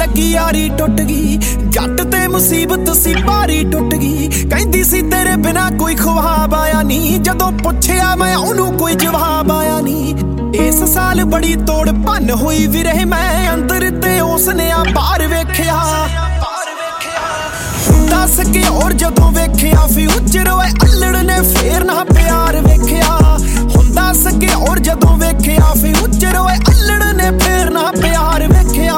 लगी यारी टुट गई, जट ते मुसीबत सी भारी टुट गई। कहंदी सी तेरे बिना कोई ख्वाब आया नी, जदों पुछया मैं ओनू कोई जवाब आया नी। इस साल बड़ी तोड़ भन होई वीरे मैं अंदर ते उसने आ बाहर वेख्या। दस के और जदों वेख्या फ्यूचर ओए अल्लड़ ने फेर ना प्यार वेख्या। दस के और जदों वेख्या फ्यूचर ओए अल्लड़ ने फेर ना प्यार वेख्या।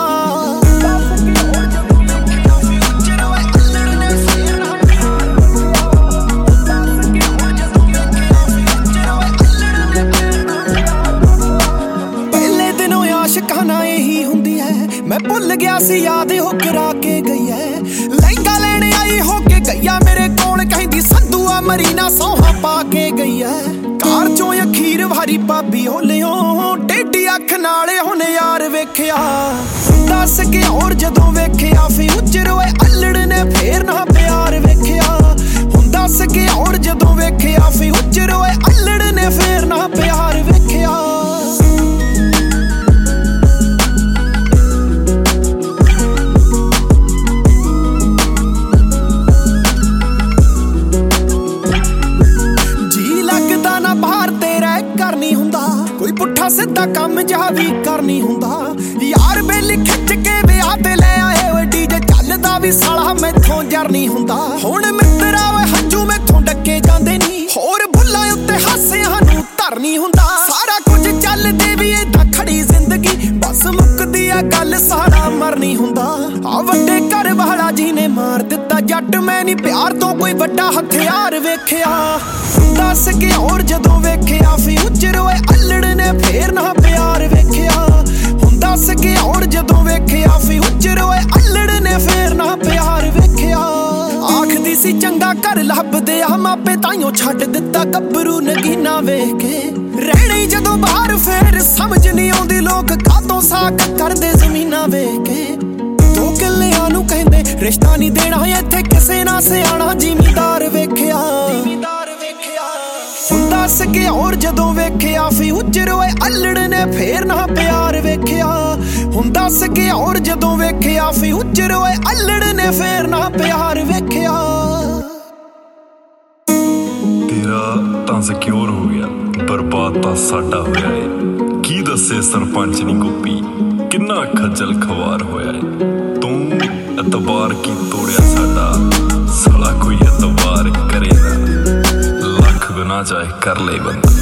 पहले दिनों आशिकाना यही हुंदी है, मैं भुल गया सी याद हो करा के गई है। लहंगा लेने आई हो के गईया मेरे कोल, कहंदी संधू आ मरीना सोहा पा के गई है। कार चों अखीर भारी भाभी होलियो, टेढ़ी अख नाले हुने यार वेख्या। दस के और जदों वेख्या फ्यूचर ओए अल्लड़ ने फेर ना प्यार वेख्या। दस के और जदों वेख्या फ्यूचर ओए अल्लड़ ने फेर ना प्यार वेख्या। कोई पुट्ठा सीधा काम जहा भी करनी हुंदा, यार बेली खिच के विआह ते ले आए ओए डीजे चलदा भी साला मैथों जर नहीं हुंदा। हुण मित्तरा ओए हंजू मैथों डके जांदे नी, होर भुल्लां उत्ते हासियां नूं धर नहीं हुंदा। सारा कुछ चलदे भी इदां खड़ी जिंदगी, बस मुकदी आ गल साड़ा मर नहीं हुंदा। आ वड्डे घर वाला जी ने मार दित्ता जट, मैं नहीं प्यार तो कोई वड्डा हथियार वेख्या। दस के और जदों वेख्या फ्यूचर ओए अल्लड़ ने फेर ना प्यार वेख्या। दस के और जदों वेख्या फ्यूचर ओए अल्लड़ ने फेर ना प्यार वेख्या। आखदी सी चंगा घर लभदे आ मापे, ताइयों छड्ड दित्ता गब्बरू नगीना वेख के। रहणे जदों बाहर फेर समझ नहीं आउंदी, लोक कातों साक करदे जमीना वेख के। दो किल्लियां नूं कहंदे रिश्ता नहीं देना, इत्थे किसे ना सियाणा जिमीदार वेख्या। दस के और जदों वेख्या फ्यूचर ओए अल्लड़ ने फेर ना प्यार वेख्या। दस के और जदों वेख्या फ्यूचर ओए अल्लड़ ने फेर ना प्यार वेख्या। तेरा तां सिक्योर हो गया, बर्बाद तां साडा होया है। की दस्से सरपंच नी गोपी किन्ना खज्जल खवार होया है। तू एतबार की तोड़िया साडा, साला कोई एतबार करे ना, लख गुना चाहे कर ले बंदा।